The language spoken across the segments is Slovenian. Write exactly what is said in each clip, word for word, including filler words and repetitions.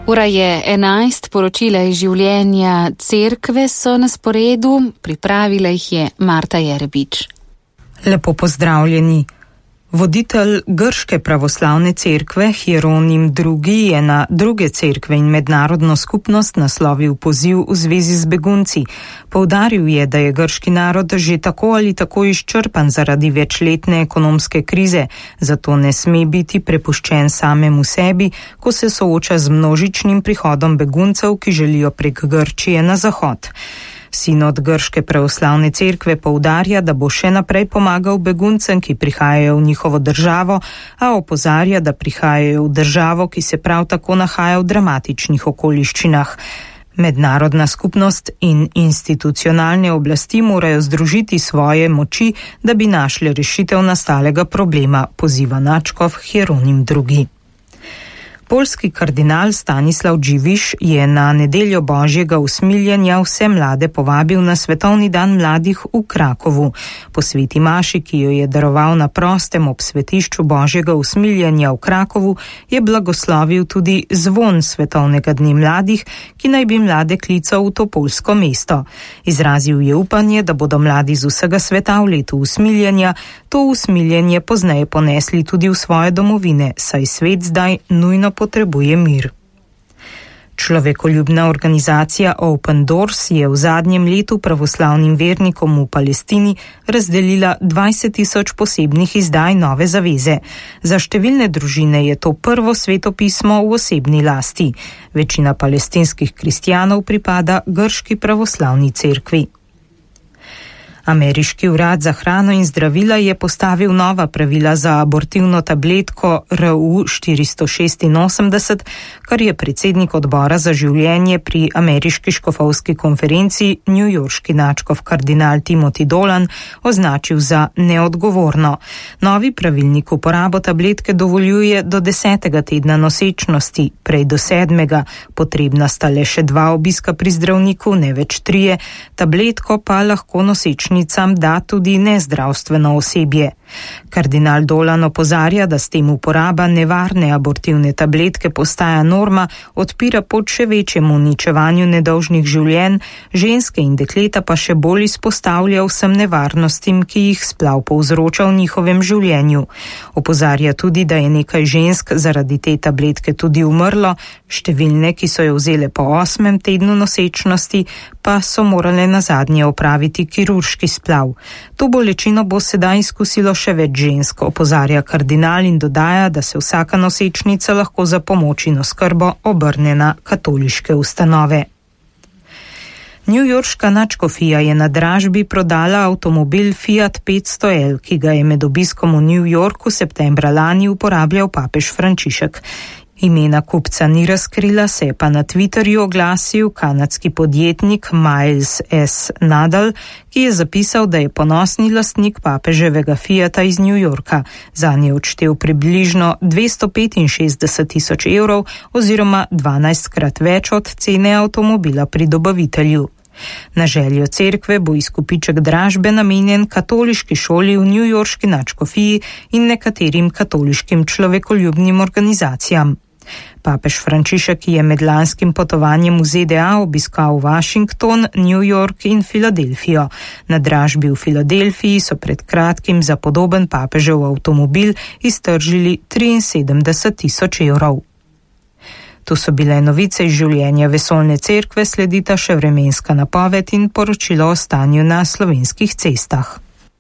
Ura je enajst, poročila iz življenja cerkve so na sporedu, pripravila jih je Marta Jerebič. Lepo pozdravljeni. Voditelj grške pravoslavne cerkve Hieronim drugi je na druge cerkve in mednarodno skupnost naslovil poziv v zvezi z begunci. Poudaril je, da je grški narod že tako ali tako izčrpan zaradi večletne ekonomske krize, zato ne sme biti prepuščen samemu sebi, ko se sooča z množičnim prihodom beguncev, ki želijo prek Grčije na zahod. Sinod grške pravoslavne cerkve poudarja, da bo še naprej pomagal beguncem, ki prihajajo v njihovo državo, a opozarja, da prihajajo v državo, ki se prav tako nahaja v dramatičnih okoliščinah. Mednarodna skupnost in institucionalne oblasti morajo združiti svoje moči, da bi našli rešitev nastalega problema, poziva nadškof Hieronim drugi. Poljski kardinal Stanislav Dživiš je na nedeljo božjega usmiljenja vse mlade povabil na svetovni dan mladih v Krakovu. Po sveti maši, ki jo je daroval na prostem ob svetišču božjega usmiljenja v Krakovu, je blagoslovil tudi zvon svetovnega dne mladih, ki naj bi mlade klical v to poljsko mesto. Izrazil je upanje, da bodo mladi z vsega sveta v letu usmiljenja to usmiljenje pozneje ponesli tudi v svoje domovine, saj svet zdaj nujno potrebuje mir. Človekoljubna organizacija Open Doors je v zadnjem letu pravoslavnim vernikom v Palestini razdelila dvajset tisoč posebnih izdaj Nove zaveze. Za številne družine je to prvo svetopismo v osebni lasti. Večina palestinskih kristjanov pripada grški pravoslavni cerkvi. Ameriški urad za hrano in zdravila je postavil nova pravila za abortivno tabletko R U štiristo šestinosemdeset, kar je predsednik odbora za življenje pri ameriški škofovski konferenci newyorški nadškof kardinal Timothy Dolan označil za neodgovorno. Novi pravilnik uporabo tabletke dovoljuje do desetega tedna nosečnosti, prej do sedmega, potrebna sta le še dva obiska pri zdravniku, ne več trije, tabletko pa lahko nosečnica da tudi nezdravstveno osebje. Kardinal Dolan opozarja, da s tem uporaba nevarne abortivne tabletke postaja norma, odpira pot še večjemu uničevanju nedolžnih življenj, ženske in dekleta pa še bolj izpostavlja vsem nevarnostim, ki jih splav povzroča v njihovem življenju. Opozarja tudi, da je nekaj žensk zaradi te tabletke tudi umrlo, številne, ki so jo vzele po osmem tednu nosečnosti, pa so morale nazadnje opraviti kirurški splav. To bolečino bo sedaj izkusilo še več žensk, opozarja kardinal in dodaja, da se vsaka nosečnica lahko za pomoč in oskrbo obrne na katoliške ustanove. Newyorška nadškofija je na dražbi prodala avtomobil Fiat petsto L, ki ga je med obiskom v New Yorku septembra lani uporabljal papež Frančišek. Imena kupca ni razkrila, se je pa na Twitterju oglasil kanadski podjetnik Miles S. Nadal, ki je zapisal, da je ponosni lastnik papeževega Fiata iz New Yorka. Zanje je odštel približno dvesto petinšestdeset tisoč evrov oziroma dvanajstkrat več od cene avtomobila pri dobavitelju. Na željo cerkve bo izkupiček dražbe namenjen katoliški šoli v newyorški nadškofiji in nekaterim katoliškim človekoljubnim organizacijam. Papež Frančišek je med lanskim potovanjem v Z D A obiskal Washington, New York in Filadelfijo. Na dražbi v Filadelfiji so pred kratkim za podoben papežev avtomobil iztržili triinsedemdeset tisoč evrov. To so bile novice iz življenja vesoljne cerkve, sledita še vremenska napoved in poročilo o stanju na slovenskih cestah.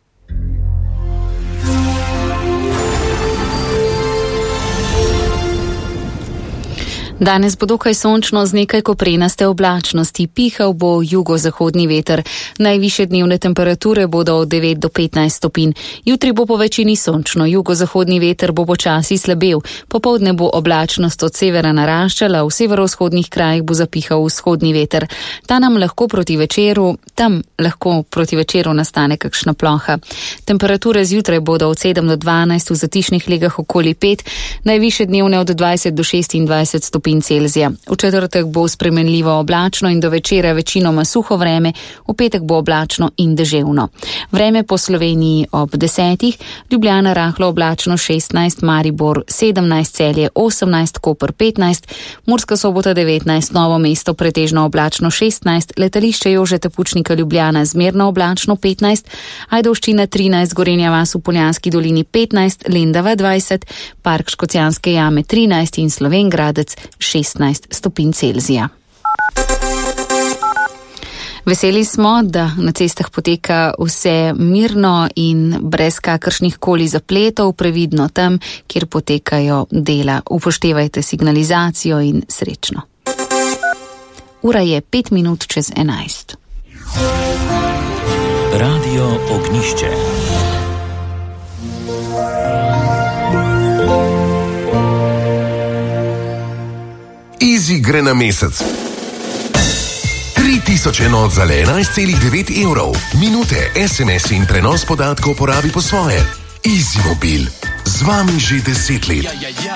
Danes bo dokaj sončno z nekaj koprenaste oblačnosti, pihal bo jugozahodni veter. Najvišje dnevne temperature bodo od devet do petnajst stopinj. Jutri bo po večini sončno, jugozahodni veter bo počasi slabel. Popoldne bo oblačnost od severa naraščala, v severovzhodnih krajih bo zapihal vzhodni veter. Ta nam lahko proti večeru, tam lahko proti večeru nastane kakšna ploha. Temperature zjutraj bodo od sedem do dvanajst, v zatišnih legah okoli pet, najvišje dnevne od dvajset do šestindvajset stopinj stopinj Celzija. V četrtek bo spremenljivo oblačno in do večera večinoma suho vreme, v petek bo oblačno in deževno. Vreme po Sloveniji ob desetih, Ljubljana rahlo oblačno šestnajst, Maribor sedemnajst, Celje osemnajst, Koper petnajst, Murska Sobota devetnajst, Novo mesto pretežno oblačno šestnajst, letališče Jožeta Pučnika Ljubljana zmerno oblačno petnajst, Ajdovščina trinajst, Gorenja vas v Poljanski dolini petnajst, Lendava dvajset, Park Škocjanske jame trinajst in Slovenj Gradec šestnajst stopinj Celzija. Veseli smo, da na cestah poteka vse mirno in brez kakršnih koli zapletov, previdno tam, kjer potekajo dela. Upoštevajte signalizacijo in srečno. Ura je pet minut čez enajst. Radio Ognišče. Easy gre na mesec. tri tisoč enot za le enajst celih devet evrov. Minute, es em es in prenos podatkov porabi po svoje. Easy Mobil. Z vami že deset let. Ja, ja, ja.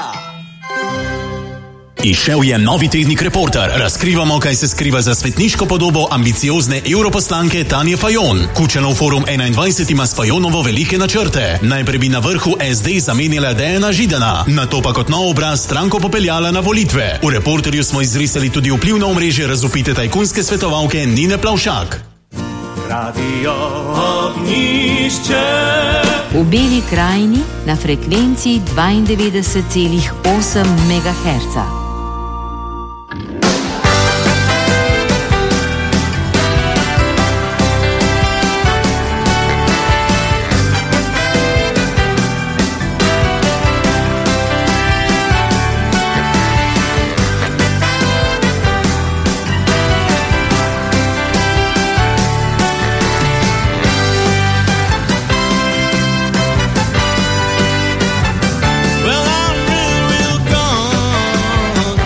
Izšel je novi tednik Reporter. Razkrivamo, kaj se skriva za svetniško podobo ambiciozne europoslanke Tanje Fajon. Kučanov forum enaindvajset ima s Fajonovo velike načrte. Najprej bi na vrhu es de zamenjala Dejana Židana, nato pa kot nov obraz stranko popeljala na volitve. V Reporterju smo izrisali tudi vpliv na omrežje razvpite tajkunske svetovalke Nine Plavšak. Radio Ognišče. V Beli krajini na frekvenci dvaindevetdeset celih osem megaherca.